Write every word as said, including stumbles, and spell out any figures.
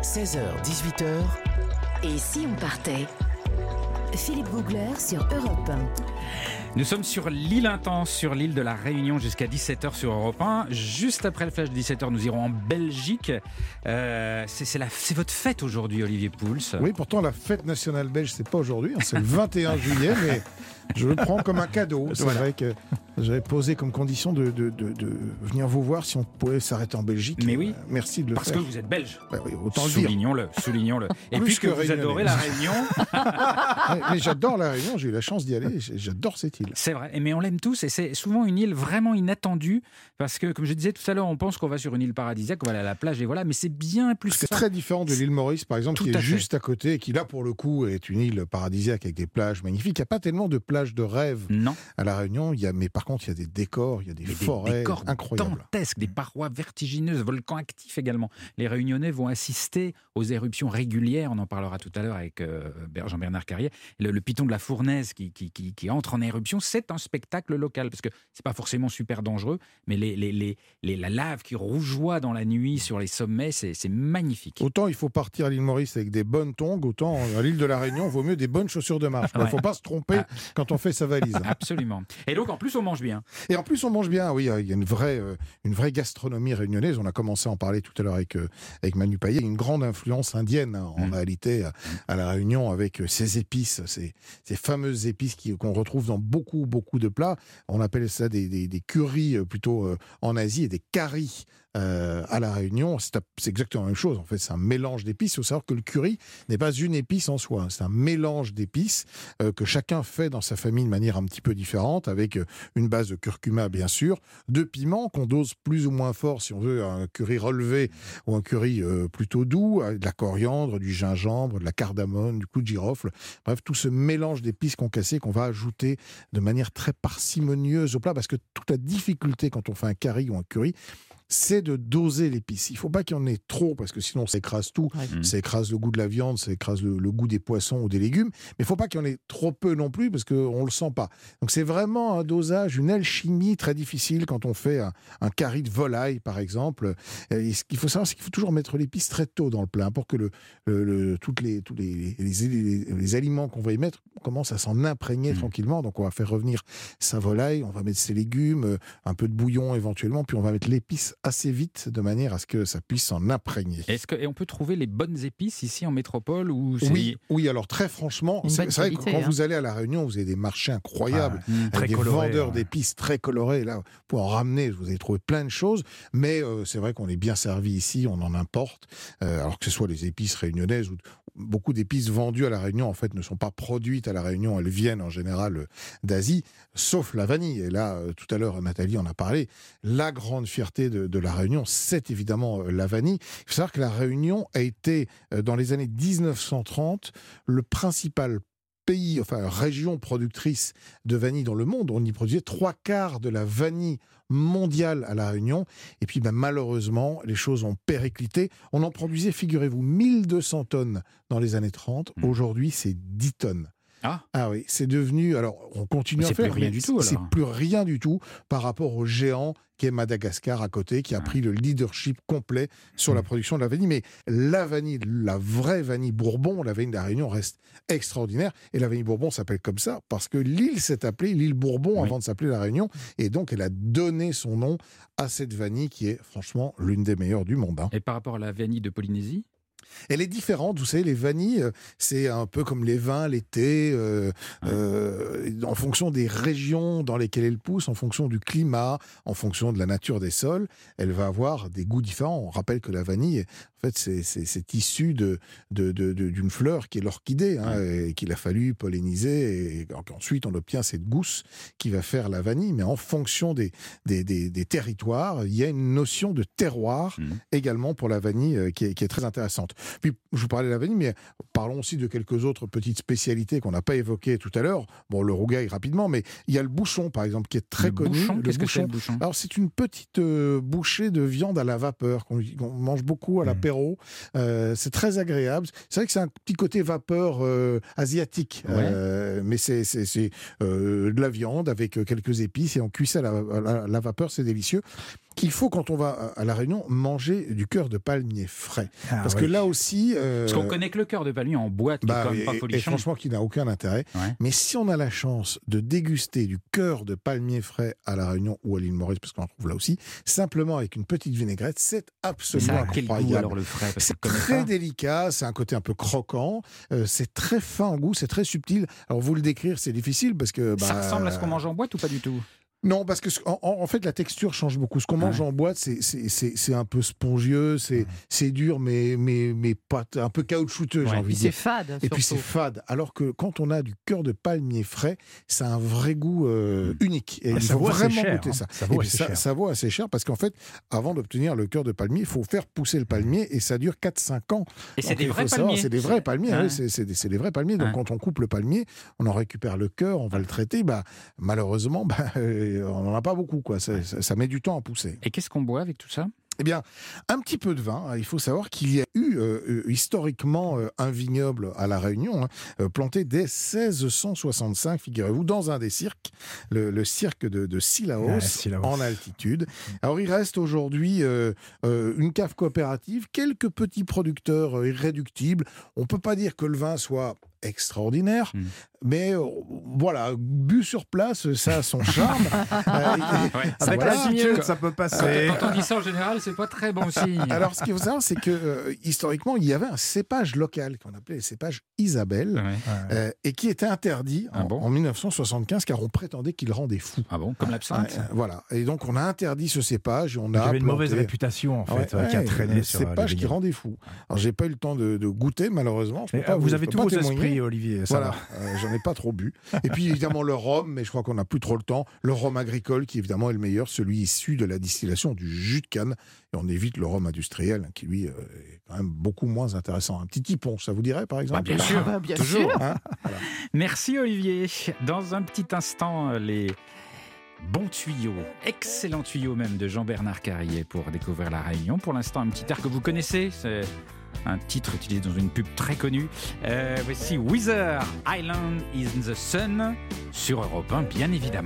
seize heures dix-huit heures. Et si on partait ? Philippe Googler sur Europe un. Nous sommes sur l'île Intense, sur l'île de la Réunion, jusqu'à dix-sept heures sur Europe un. Juste après le flash de dix-sept heures, nous irons en Belgique. Euh, c'est, c'est, la, c'est votre fête aujourd'hui, Olivier Pouls. Oui, pourtant la fête nationale belge, c'est pas aujourd'hui, hein, c'est le vingt et un juillet, mais je le prends comme un cadeau. C'est voilà. vrai que j'avais posé comme condition de, de, de, de venir vous voir si on pouvait s'arrêter en Belgique. Mais oui, euh, merci de le parce faire. Parce que vous êtes belge. Bah oui, autant soulignons-le, le dire. Soulignons-le. Et Plus puisque que vous Réunionnais. adorez la Réunion... mais, mais j'adore la Réunion, j'ai eu la chance d'y aller, j'adore cette île. C'est vrai, mais on l'aime tous et c'est souvent une île vraiment inattendue parce que, comme je disais tout à l'heure, on pense qu'on va sur une île paradisiaque, on va aller à la plage et voilà, mais c'est bien plus que ça. C'est très différent de l'île Maurice, par exemple, Tout qui est à juste fait. à côté et qui, là, pour le coup, est une île paradisiaque avec des plages magnifiques. Il n'y a pas tellement de plages de rêve non. à La Réunion, il y a, mais par contre, il y a des décors, il y a des et forêts des décors incroyables. dantesques, des parois vertigineuses, volcans actifs également. Les Réunionnais vont assister aux éruptions régulières, on en parlera tout à l'heure avec euh, Jean-Bernard Carrier. Le, le piton de la Fournaise qui, qui, qui, qui entre en éruption, c'est un spectacle local parce que c'est pas forcément super dangereux, mais les, les, les, les, la lave qui rougeoie dans la nuit sur les sommets, c'est, c'est magnifique. Autant il faut partir à l'île Maurice avec des bonnes tongs, autant à l'île de la Réunion, il vaut mieux des bonnes chaussures de marche. Il ne Ouais. faut pas se tromper Ah. quand on fait sa valise. Absolument. Et donc en plus on mange bien. Et en plus on mange bien, oui, il y a une vraie, euh, une vraie gastronomie réunionnaise. On a commencé à en parler tout à l'heure avec, euh, avec Manu Payet. Il y a une grande influence indienne hein, en Mm. réalité à, à la Réunion avec euh, ces épices, ces, ces fameuses épices qui, qu'on retrouve dans beaucoup, beaucoup de plats. On appelle ça des, des, des currys euh, plutôt euh, en Asie et des caris euh, à la Réunion. C'est, c'est exactement la même chose. En fait, c'est un mélange d'épices. Il faut savoir que le curry n'est pas une épice en soi. C'est un mélange d'épices euh, que chacun fait dans sa famille de manière un petit peu différente, avec euh, une base de curcuma, bien sûr, de piments qu'on dose plus ou moins fort si on veut un curry relevé ou un curry euh, plutôt doux, avec de la coriandre, du gingembre, de la cardamome, du clou de girofle. Bref, tout ce mélange d'épices concassées qu'on va ajouter de manière très parcimonieuse au plat, parce que toute la difficulté quand on fait un curry ou un curry, c'est de doser l'épice. Il ne faut pas qu'il y en ait trop, parce que sinon ça écrase tout. Ouais. Ça écrase le goût de la viande, ça écrase le, le goût des poissons ou des légumes. Mais il ne faut pas qu'il y en ait trop peu non plus, parce qu'on ne le sent pas. Donc c'est vraiment un dosage, une alchimie très difficile quand on fait un, un curry de volaille, par exemple. Et ce qu'il faut savoir, c'est qu'il faut toujours mettre l'épice très tôt dans le plat, pour que le, le, le, toutes les, tous les, les, les, les aliments qu'on va y mettre commencent à s'en imprégner mmh. tranquillement. Donc on va faire revenir sa volaille, on va mettre ses légumes, un peu de bouillon éventuellement, puis on va mettre l'épice assez vite, de manière à ce que ça puisse s'en imprégner. Est-ce que, et on peut trouver les bonnes épices ici en métropole ou c'est... Oui, oui, alors très franchement, c'est, c'est vrai que quand hein. vous allez à La Réunion, vous avez des marchés incroyables, ah, avec très des coloré, vendeurs ouais. d'épices très colorés. Là, pour en ramener, vous allez trouver plein de choses, mais euh, c'est vrai qu'on est bien servi ici, on en importe, euh, alors que ce soit les épices réunionnaises ou beaucoup d'épices vendues à La Réunion, en fait, ne sont pas produites à La Réunion, elles viennent en général euh, d'Asie, sauf la vanille. Et là, euh, tout à l'heure, Nathalie en a parlé, la grande fierté de, de La Réunion, c'est évidemment euh, la vanille. Il faut savoir que La Réunion a été, euh, dans les années dix-neuf cent trente, le principal pays, enfin région productrice de vanille dans le monde. On y produisait trois quarts de la vanille mondiale à La Réunion. Et puis ben, malheureusement, les choses ont périclité. On en produisait, figurez-vous, mille deux cents tonnes dans les années trente. Mmh. Aujourd'hui, c'est dix tonnes. Ah. ah oui, c'est devenu... Alors, on continue mais à faire... C'est plus rien du tout, alors. C'est plus rien du tout par rapport au géant qui est Madagascar à côté, qui a ah. pris le leadership complet sur mmh. la production de la vanille. Mais la vanille, la vraie vanille Bourbon, la vanille de la Réunion reste extraordinaire. Et la vanille Bourbon s'appelle comme ça parce que l'île s'est appelée l'île Bourbon oui. avant de s'appeler la Réunion. Et donc, elle a donné son nom à cette vanille qui est franchement l'une des meilleures du monde. Hein. Et par rapport à la vanille de Polynésie ? Elle est différente, vous savez, les vanilles, c'est un peu comme les vins, les thés, euh, euh, en fonction des régions dans lesquelles elles poussent, en fonction du climat, en fonction de la nature des sols, elle va avoir des goûts différents. On rappelle que la vanille, en fait, c'est, c'est, c'est issu de, de, de, de, d'une fleur qui est l'orchidée, hein, ouais. et qu'il a fallu polliniser, et ensuite on obtient cette gousse qui va faire la vanille, mais en fonction des, des, des, des territoires, il y a une notion de terroir mmh. également pour la vanille qui est, qui est très intéressante. Puis, je vous parlais de la vanille, mais parlons aussi de quelques autres petites spécialités qu'on n'a pas évoquées tout à l'heure. Bon, le rougail rapidement, mais il y a le bouchon, par exemple, qui est très le connu. Bouchon, le qu'est-ce bouchon. que c'est, le bouchon ? Alors, c'est une petite euh, bouchée de viande à la vapeur qu'on, qu'on mange beaucoup à mmh. l'apéro. Euh, c'est très agréable. C'est vrai que c'est un petit côté vapeur euh, asiatique, ouais. euh, mais c'est, c'est, c'est euh, de la viande avec quelques épices et on cuit ça à la, à la, à la vapeur, c'est délicieux. Qu'il faut, quand on va à La Réunion, manger du cœur de palmier frais. Ah, parce oui. que là là aussi... Euh... Parce qu'on connaît que le cœur de palmier en boîte, qui bah, est quand même pas et, folichon. et franchement, qui n'a aucun intérêt. Ouais. Mais si on a la chance de déguster du cœur de palmier frais à La Réunion ou à l'île Maurice, parce qu'on en trouve là aussi, simplement avec une petite vinaigrette, c'est absolument incroyable. Quel goût, alors, le frais, c'est très pas. délicat, c'est un côté un peu croquant, euh, c'est très fin en goût, c'est très subtil. Alors vous le décrire, c'est difficile parce que... Bah, ça ressemble à ce qu'on mange en boîte ou pas du tout ? Non, parce que en, en fait la texture change beaucoup. Ce qu'on mange ouais. en boîte, c'est, c'est, c'est, c'est un peu spongieux, c'est, mmh. c'est dur, mais, mais, mais pas un peu caoutchouteux, ouais. j'ai envie de dire. C'est fade. Et surtout. puis c'est fade. Alors que quand on a du cœur de palmier frais, ça a un vrai goût euh, mmh. unique. Et ah, il faut vraiment cher, goûter hein. ça. Ça vaut, et ça, ça vaut assez cher parce qu'en fait, avant d'obtenir le cœur de palmier, il faut faire pousser le palmier et ça dure quatre à cinq ans. Et donc, c'est des vrais savoir, palmiers. C'est des vrais palmiers. Ouais. Oui, c'est, c'est, des, c'est des vrais palmiers. Donc ouais. quand on coupe le palmier, on en récupère le cœur, on va le traiter. Bah, malheureusement, bah, on n'en a pas beaucoup. Quoi. Ça, ça, ça met du temps à pousser. Et qu'est-ce qu'on boit avec tout ça ? Eh bien, un petit peu de vin. Il faut savoir qu'il y a eu euh, historiquement euh, un vignoble à La Réunion, hein, euh, planté dès seize cent soixante-cinq, figurez-vous, dans un des cirques, le, le cirque de, de Sillaos, ouais, Sillaos, en altitude. Alors, il reste aujourd'hui euh, euh, une cave coopérative, quelques petits producteurs euh, irréductibles. On ne peut pas dire que le vin soit extraordinaire, mmh. mais euh, voilà, bu sur place, ça a son charme. euh, ouais. Avec voilà, l'altitude, ça peut passer. Quand on dit ça en général, c'est pas très bon signe. Alors, ce qu'il faut savoir, c'est que euh, historiquement, il y avait un cépage local qu'on appelait le cépage Isabelle, ouais. euh, et qui était interdit ah en, bon en dix-neuf cent soixante-quinze, car on prétendait qu'il rendait fou. Ah bon, comme l'absinthe. Euh, voilà. Et donc, on a interdit ce cépage. Et on il a avait une planté... mauvaise réputation, en fait, ouais, qui a traîné le sur cépage qui rendait fou. Alors, j'ai pas eu le temps de, de goûter, malheureusement. Je peux pas, vous, vous avez tous vos esprits, Olivier. Ça voilà, euh, j'en ai pas trop bu. Et puis évidemment le rhum, mais je crois qu'on n'a plus trop le temps. Le rhum agricole qui évidemment est le meilleur, celui issu de la distillation du jus de canne. Et on évite le rhum industriel qui lui euh, est quand même beaucoup moins intéressant. Un petit tipon, ça vous dirait par exemple ? Bah, Bien sûr, ah, bien toujours. Sûr. Hein voilà. Merci Olivier. Dans un petit instant, les bons tuyaux, excellents tuyaux même de Jean-Bernard Carrier pour découvrir La Réunion. Pour l'instant, un petit air que vous connaissez, c'est un titre utilisé dans une pub très connue. Euh, voici Weather Island in the Sun sur Europe un, bien évidemment.